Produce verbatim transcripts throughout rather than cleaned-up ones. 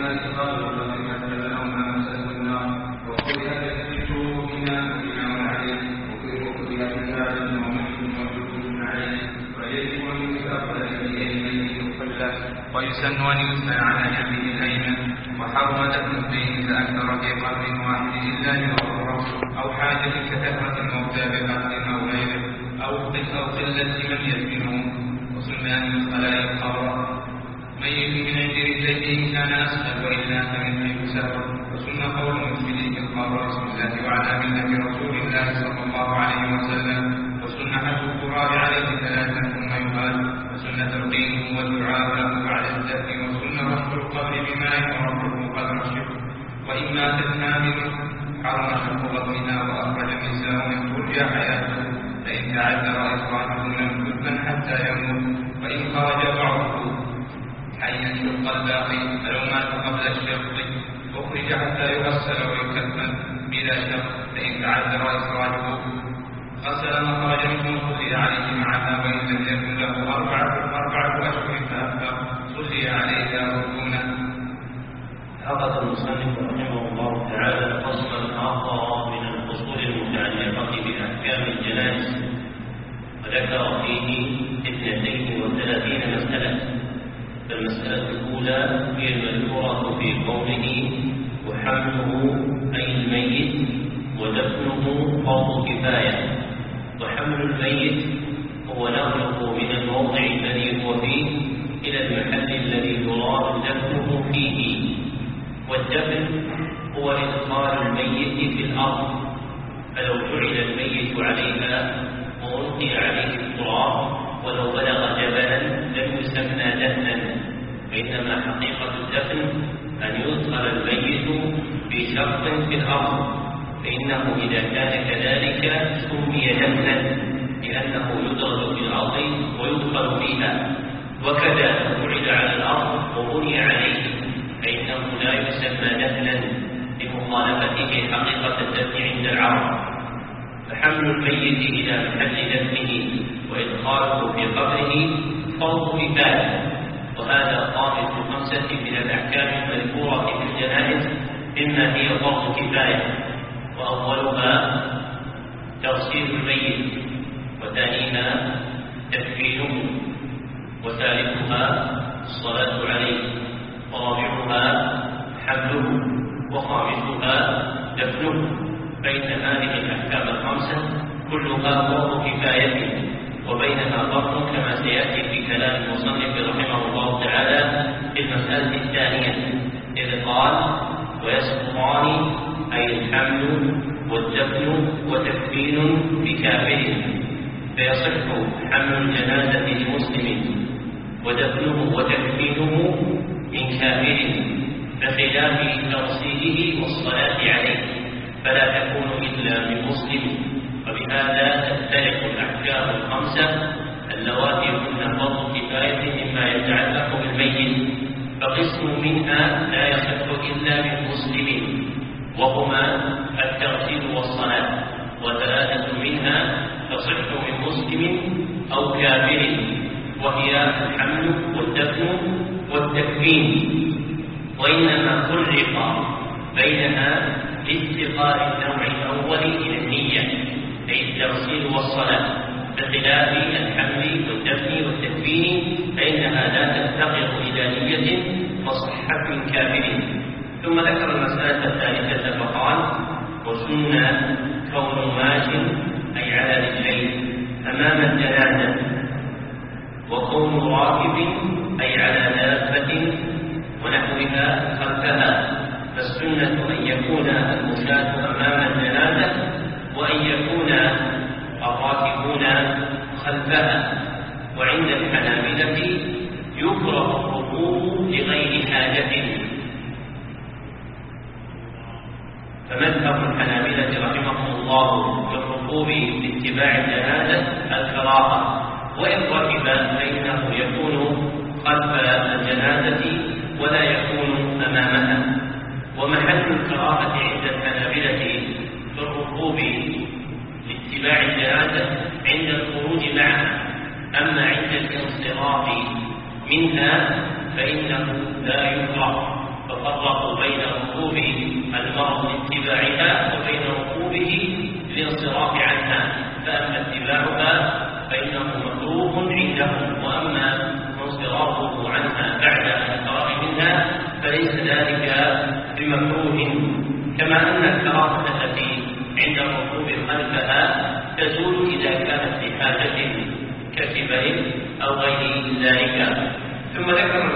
الناس قالوا لقد نزل أو ما مسته النار وقرئ بالشروط بما بناء عليه وقرئ بالعبادة ومحن وجود عليه ويجب أن يستقبل بيمينه القبلة ويسن أن يسأل على يمين الأيمن وحرم دفن الدين فأكثر في قبر واحد إلا لضرورة أو حاجة كثرة الموتى بقبر أو غيره أو قلة من يدفنه وسن أن يسأل القبر ميت من عند رجليه كان أسفل وإلا فمن حيث سفر وسن قول المسلمين في القبر بسم الله وعلى ملة رسول الله صلى الله عليه وسلم وسن حج التراب عليه ثلاثا ثم يقال وسن تلقينه والدعاء له بعد الدفن وسن رش القبر بماء وربه قد رشه وإن ماتت حامل حرم شق بطنها وأخرج النساء من ترجى حياته فإن تعذر إخراجه لم تدفن حتى يموت وإن خرج بعضه حيا شق الباقي فلو مات قبل الشق أخرج حتى يغسل ويكفن بلا شق فإن تعذر إخراجه غسل ما خرج منه صلي عليه معها وإن لم يكن له أربعة أربعة أشهر فأكثر صلي عليها ركونا. أخذ المصنف رحمه الله تعالى فصلا آخر من الفصول المتعلقة بأحكام الجنائز وذكر فيه اثنتين وثلاثين مسألة. فالمسألة الأولى هي المذكورة في قوله وحمله أي الميت ودفنه فرض كفاية. وحمل الميت هو نقله من الموضع الذي هو فيه إلى المحل الذي يراد دفنه فيه. والدفن هو إدخال الميت في الأرض، فلو جعل الميت عليها وألقي عليه التراب ولو بلغ جبلا لم يسمى دفنا، وإنما حقيقة الدفن أن يدخل الميت في شق في الأرض، فإنه إذا كان كذلك سمي دفنا لأنه يدخل في الأرض ويدخل فيها. وكذا جعل على الأرض وبني عليه فإنه لا يسمى دفنا لمخالفته حقيقة الدفن عند العرب. فحمل الميت إلى محل دفنه وإدخاله في قبره فرض كفاية، وهذا خامس خمسة من الأحكام المذكورة في الجنائز مما هي فرض كفاية. وأولها تغسيل الميت، وثانيها تكفينه، وثالثها الصلاة عليه، ورابعها حمله، وخامسها دفنه. بين هذه الأحكام الخمسة كلها فرض كفاية، وبينها فرق كما سيأتي في كلام المصنف رحمه الله تعالى في المسألة الثانية إذ قال ويسقطان أي الحمل والدفن وتكفين بكافر، فيصح حمل الجنازة لمسلم ودفنه وتكفينه من كافر، بخلاف تغسيله والصلاة عليه فلا تكون إلا من مسلم. وبهذا تختلف الأحكام الخمسة اللواتي هن فرض كفاية مما يتعلق بالميت، فقسم منها لا يصح إلا من مسلم وهما التغسيل والصلاة، وثلاثة منها تصح من مسلم أو كافر وهي الحمل والدفن والتكفين. وإنما فرق بينها لافتقار النوع الأول إلى النية أي التغسيل والصلاة، بخلاف الحمل والدفن والتكفين فإنها لا تفتقر إلى نية فصحة من كافر. ثم ذكر المسألة الثالثة فقال وسن كون ماش أي على رجلين أمام الجنازة، وكون راكب أي على دابة ونحوها خلفها. فالسنة أن يكون المشاة أمام الجنازة وأن يكون الراكبون خلفها. وعند الحنابلة يكره الركوب لغير حاجة. فمذهب الحنابلة رحمهم الله في الركوب لاتباع الجنازة الكراهة، وإن ركب فإنه يكون خلف الجنازة ولا يكون أمامها. ومحل الكراهة عند الحنابلة في الركوب لاتباع الجنازة عند الخروج معها، أما عند الانصراف منها فإنه لا يكره، ففرقوا بين ركوب المرء لاتباعها وبين ركوبه للانصراف عنها، فأما اتباعها فإنه مكروه عندهم، وأما انصرافه عنها بعد الفراغ منها فليس ذلك بمكروه. كما أن الكراهة التي عند الركوب خلفها تزول إذا كانت لحاجة كسبر أو غير ذلك. ثم ذكر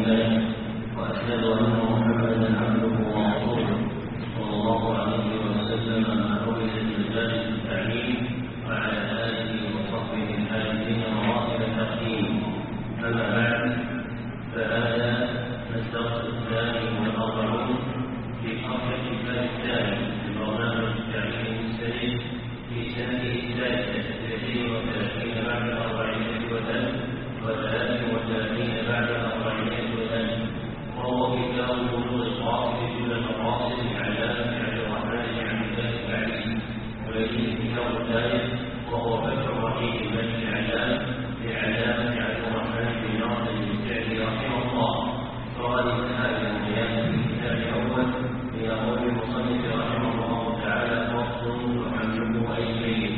لله وأشهد أن محمدا عبده ورسوله صلى الله عليه وسلم ما عبد بالجلال التعليم وعلى آله وصحبه الحامدين مراتب التقديم. أما بعد، فهذا الدرس الثاني والأربعون في شرح الكتاب الثاني في برنامج التعليم السليم في سنته الثالثة اثنتين وثلاثين بعد الأربعمائة وثلاث وثلاث وثلاثين بعد الأربعمائة وثلاث، وهو كتاب بلوغ القاصد دون المقاصد لعلامة عبد الرحمن بن عبد الله البعيد، ويليه الكتاب الثالث وهو فتح الرحيم المجد العلام لعلامة عبد الرحمن بن ناصر السعدي رحمه الله. وهذه الآية المبينة في الكتاب الأول هي قول المصنف رحمه الله تعالى: فصل وحمله أي شيء.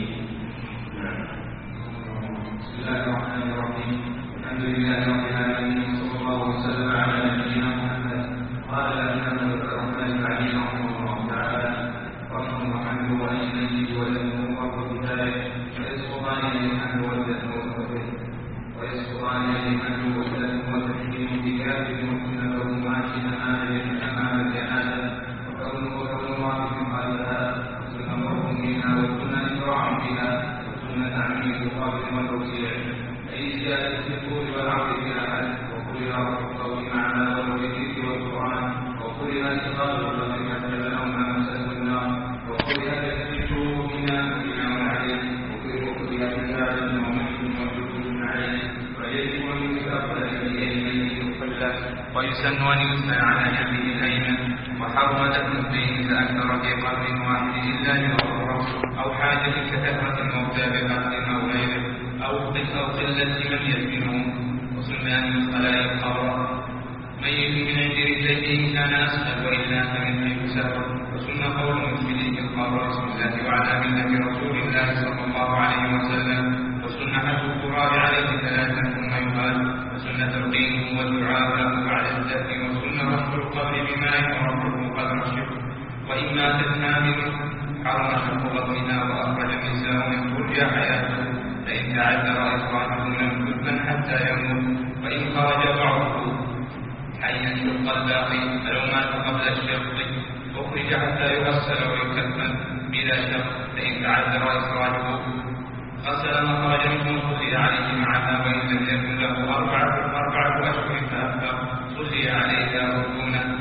بسم الله الرحمن الرحيم. الحمد لله رب العالمين، وصلى الله وسلم على نبينا محمد. قال الإمام الرحمن العلي رحمه الله تعالى: فصل وحمله أي شيء ولم فرض كفاية، ويسقطان الحمل والدفن والتفريق ويسقطان الحمل والدفن والتحكيم بكافر مسلم كرمات أمام أمام الجنازة، وكون وكون واقف قبلها وسنة مرء منها وسنة إكرام بها وسنة تعميم قبل والتوسيع، أي زيادة في الطول والعرض في الأحد، وكل رفع الصوت معنا والذكر والقرآن، وكل إسقاط الرجل مثلا أو ما مسته النار، وكل تكفيره بما بما عليه، وكل كتابة ومحكم وجود عليه، ويجب أن يستقبل بيده يصلى، ويسن أن يسمع على جنبه الأيمن، وحرم دفن الدين إذا أكثر في قبر واحد إلا لضرورة أو حاجة كثرة الموتى بقتل أو غيره أو أو قلة من يدفنون، وسن أن يدخل القبر ميت من عند رجليه كان أسهل وإلا فمن حيث سهل، وسن قول مسجده في القبر بسم الله وعلى ملة رسول الله صلى الله عليه وسلم، وسن حج التراب عليه ثلاثا ثم يقال، وسن تلقينه والدعاء له بعد الدفن، وسن رفع القبر بماء ورفعه قدر الشرك، وإن ماتت حامل حرم شق بطنها وأخرج النساء من فرجها حياته، فإن تعذر إخراجه لم تدفن حتى يموت، وإن خرج بعضه حيا شق الباقي فلو مات قبل الشق أخرج حتى يغسل ويكفن بلا شق، فإن تعذر إخراجه غسل ما خرج منه صلي عليه معها، وإن لم يكن له أربعة أربعة أشهر فأكثر صلي عليه ركونا.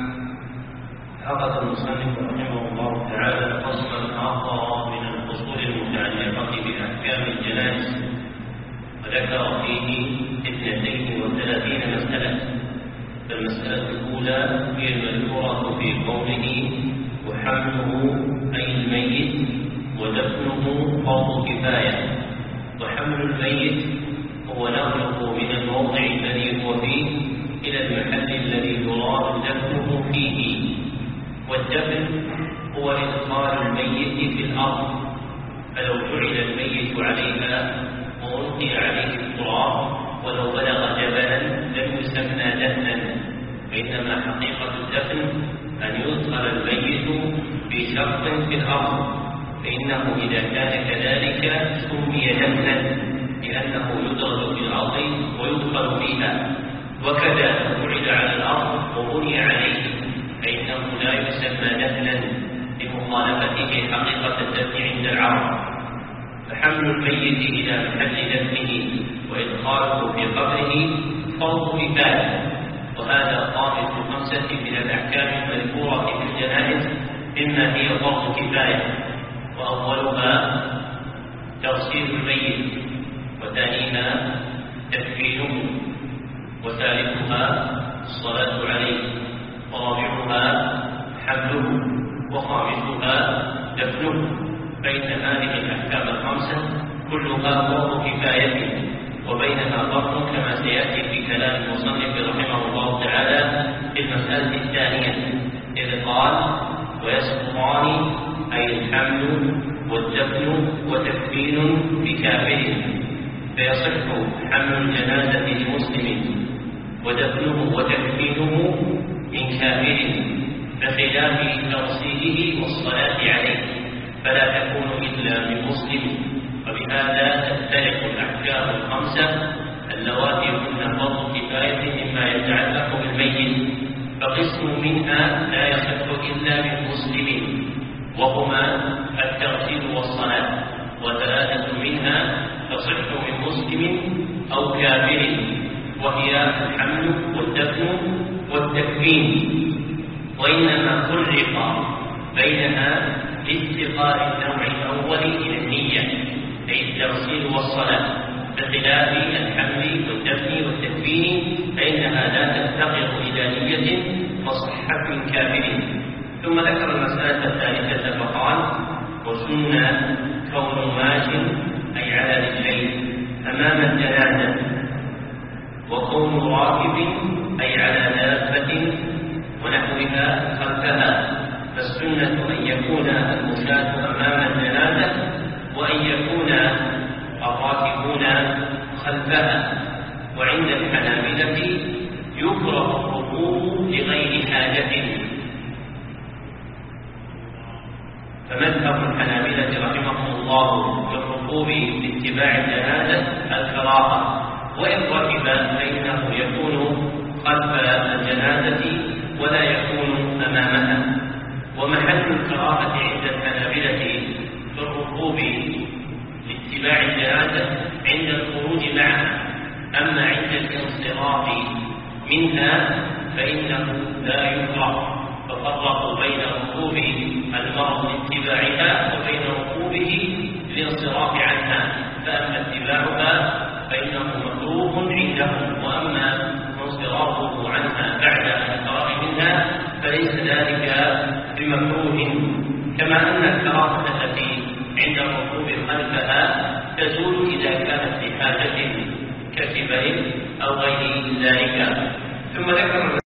أخذ المصنف رحمه الله تعالى فصلا آخر من الفصول المتعلقة بأحكام الجنائز، وذكر فيه اثنتين وثلاثين مسألة. فالمسألة الأولى هي المذكورة في قوله: وحمله أي الميت ودفنه فرض كفاية. وحمل الميت هو نقله من الموضع الذي هو فيه إلى المحل الذي يراد دفنه فيه، والدفن هو إدخال الميت في الأرض، فلو جعل الميت عليها وألقي عليه التراب ولو بلغ جبلا لم يسمى دفنا، وإنما حقيقة الدفن أن يدخل الميت في شق في الأرض، فإنه إذا كان كذلك سمي دفنا لأنه يدخل في الأرض ويدخل فيها، وكذا جعل على الأرض وبني عليه فإنه لا يسمى دفنا لمخالفته حقيقة الدفن عند العرب. فحمل الميت إلى محل دفنه وإدخاله في قبره فرض كفاية، وهذا خامس خمسة من الأحكام المذكورة في الجنائز مما هي فرض كفاية، وأولها تغسيل الميت، وثانيها تكفينه، وثالثها الصلاة عليه، ورابعها حمله، وخامسها دفنه. بين هذه الأحكام الخمسة كلها فرض كفاية، وبينها فرق كما سيأتي في كلام المصنف رحمه الله تعالى في المسألة الثانية، إذ قال: ويسقطان أي الحمل والدفن وتكفين بكافر، فيصح حمل الجنازة لمسلم ودفنه وتكفينه من كافر، بخلاف تغسيله والصلاة عليه فلا تكون إلا من مسلم. وبهذا تختلف الأحكام الخمسة اللواتي كن فرض كفاية مما يتعلق بالمسلم الميت، فقسم منها لا يصح إلا من مسلم وهما التغسيل والصلاة، وثلاثة منها تصح من مسلم أو كافر، وهي الحمل والدفن والتكفين، وإنما فرق بينها لافتقار النوع الأول إلى النية، أي التغسيل والصلاة، بخلاف الحمل والدفن والتكفين فإنها لا تفتقر إلى نية فصحة كافر. ثم ذكر المسألة الثالثة فقال: وسنة كون ماش أي على رجلين أمام الجنازة، وكون راكب أي على دابة ونحوها خلفها، فالسنة أن يكون المشاة أمام الجنازة وأن يكون الراكبون خلفها. وعند الحنابلة يكره الركوب لغير حاجة، فمذهب الحنابلة رحمهم الله في الركوب لاتباع الجنازة الكراهة، وإن ركب فإنه يكون خلف الجنازة ولا يكون أمامها. ومحل الكراهة عند الحنابلة في الركوب لاتباع الجنازة عند الخروج معها، أما عند الانصراف منها فإنه لا يكره، ففرقوا بين ركوب المرء لاتباعها وبين ركوبه للانصراف عنها، فأما اتباعها فإنه مكروه عندهم، وأما انصرافه عنها بعد الفراغ منها فليس ذلك بمكروه. كما أن الكراهة التي عند الركوب خلفها تزول إذا كانت لحاجة كسبر أو غير ذلك. ثم ذكر